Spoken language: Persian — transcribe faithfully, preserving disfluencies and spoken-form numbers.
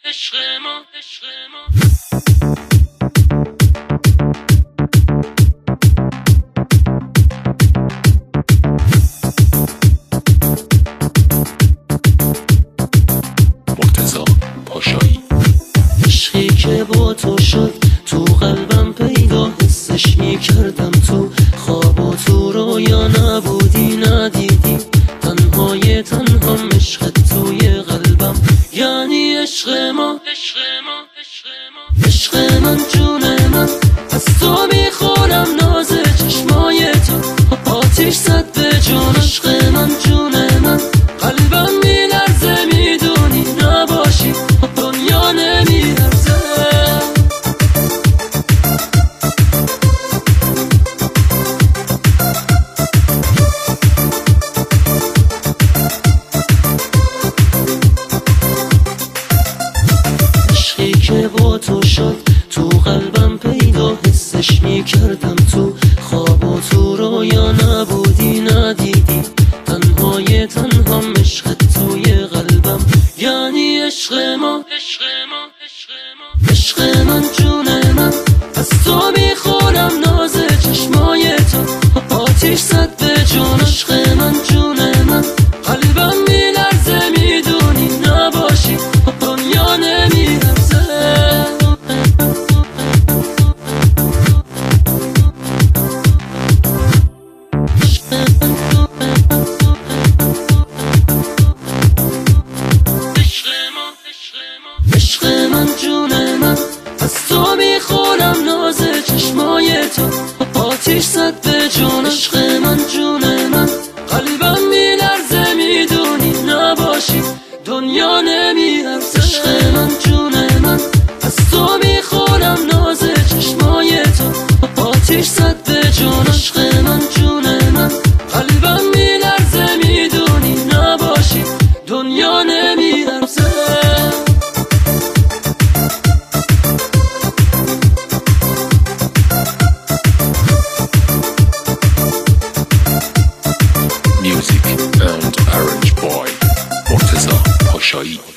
عشق ما عشق ما مرتضی پاشایی. عشقی که با تو شد تو قلبم پیدا، حسش میکردم تو خواب و تو رویا، نبودی ندیدی تنهای تنها عشقت توی قلبم، یعنی عشق ما عشق ما عشق ما عشق من جون من، از تو میخورم ناز چشمای تو، آتیش زد به جون. عشق من جون من، قلبم میلرزه میدونی نباشی دنیا نمیارزه. عشقی که با تو شد تو قلبم پیدا، حسش میکردم تو خواب و تو رویا، نبودی ندیدی تنهای تنها عشقت توی قلبم، یعنی عشق ما عشق ما عشق ما عشق من جون من، از تو میخورم ناز چشمای تو، آتیش زد به جون. عشق من جون من، قلبم میلرزه میدونی نباشی دنیا نمیارزه. عشق من جون من، از تو میخورم ناز چشمای تو، آتیش زد به جون. عشق من جون من، قلبم میلرزه میدونی نباشی دنیا نمیارزه. عشق من جون من، از تو میخورم ناز چشمای تو، آتیش زد به جون. عشق من جون من، قلبم میلرزه میدونی نباشی دنیا نمیارزه. Music and Orange Boy. مرتضی پاشایی.